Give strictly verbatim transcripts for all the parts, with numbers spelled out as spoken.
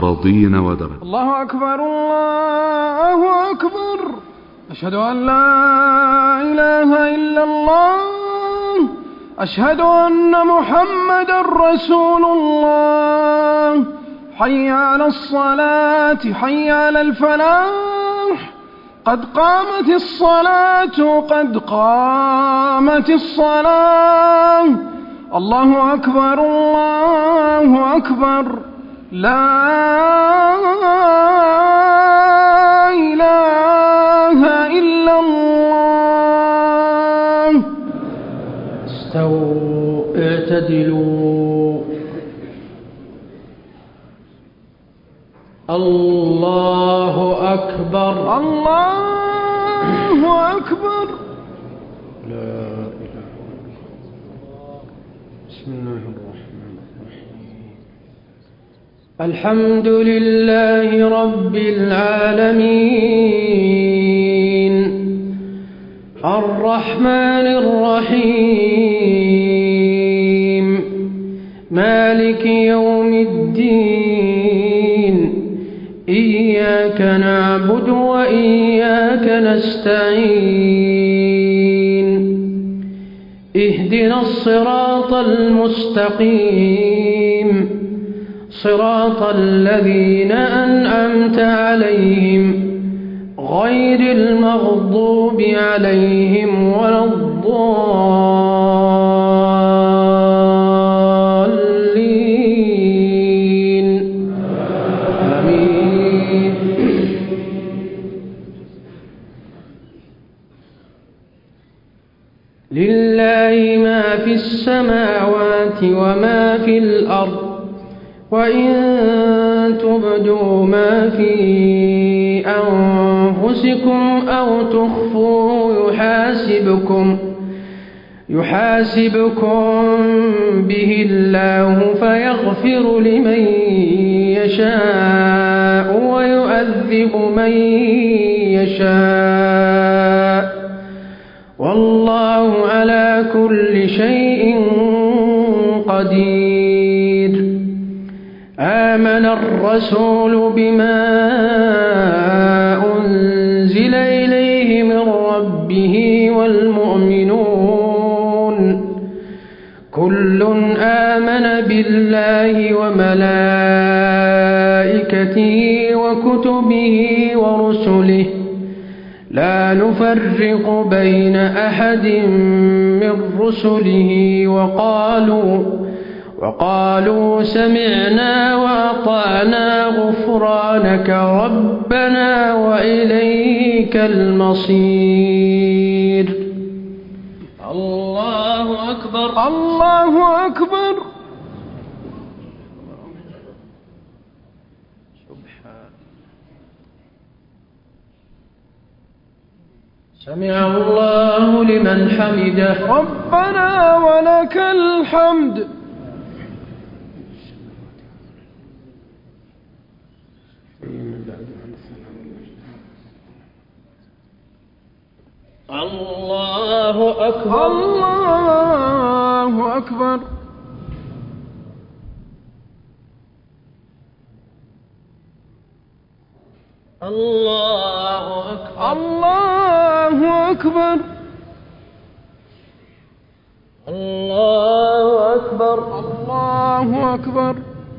رضين ودرا. الله أكبر الله أكبر. أشهد أن لا إله إلا الله. أشهد أن محمدا رسول الله. حي على الصلاة حي على الفلاح. قد قامت الصلاة قد قامت الصلاة. الله أكبر الله أكبر. لا إله إلا الله. استووا اعتدلوا. الله أكبر الله أكبر. لا إله إلا الله. بسم الله الرحمن الرحيم. الحمد لله رب العالمين الرحمن الرحيم مالك يوم الدين إياك نعبد وإياك نستعين اهدنا الصراط المستقيم صراط الذين أنعمت عليهم غير المغضوب عليهم ولا الضالين آمين. لله ما في السماوات وما في الأرض وإن تبدوا ما في أنفسكم أو تخفوه يحاسبكم يحاسبكم به الله فيغفر لمن يشاء ويؤذب من يشاء والله على كل شيء قدير. آمن الرسول بما أنزل إليه من ربه والمؤمنون كل آمن بالله وملائكته وكتبه ورسله لا نفرق بين أحد من رسله وقالوا وقالوا سمعنا وأطعنا غفرانك ربنا وإليك المصير. الله أكبر الله أكبر. سبحان سمع الله لمن حمده ربنا ولك الحمد. الله أكبر الله أكبر. الله أكبر الله أكبر. الله أكبر الله أكبر.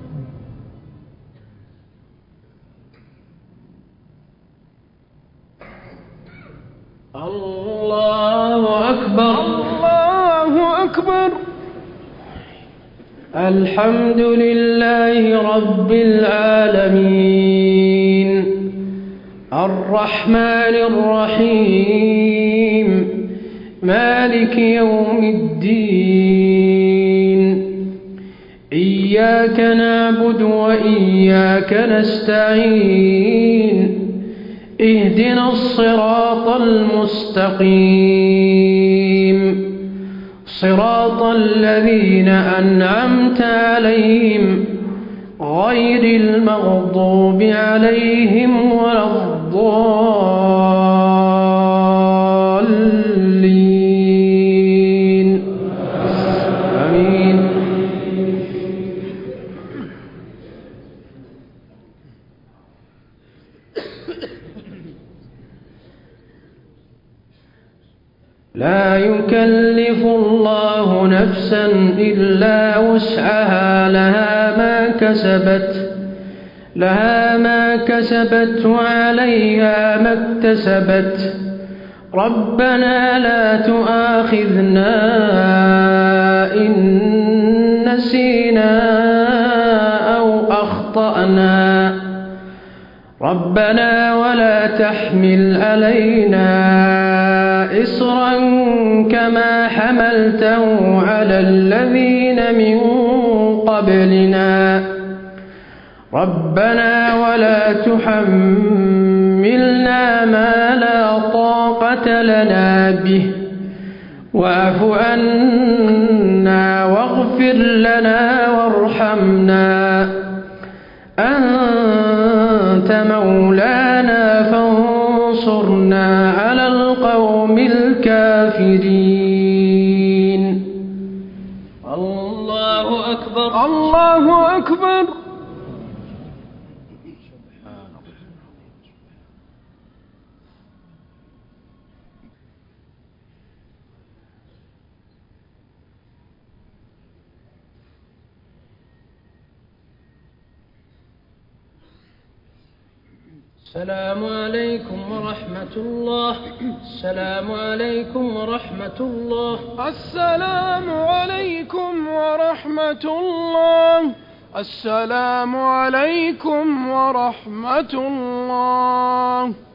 الله أكبر الله أكبر. الحمد لله رب العالمين الرحمن الرحيم مالك يوم الدين إياك نعبد وإياك نستعين اهدنا الصراط المستقيم صراط الذين أنعمت عليهم غير المغضوب عليهم ولا الضالين آمين. لا يكلف الله نفسا إلا وسعها لها ما كسبت لها ما كسبت وعليها ما اكتسبت ربنا لا تؤاخذنا إن نسينا أو أخطأنا ربنا ولا تحمل علينا إصرا كما حملته على الذين من قبلنا ربنا ولا تحملنا ما لا طاقة لنا به واعف عنا واغفر لنا وارحمنا أنت مولانا فانصرنا على القوم الكافرين. الله أكبر. الله أكبر. السلام عليكم ورحمة الله. السلام عليكم ورحمة الله. السلام عليكم ورحمة الله. السلام عليكم ورحمة الله.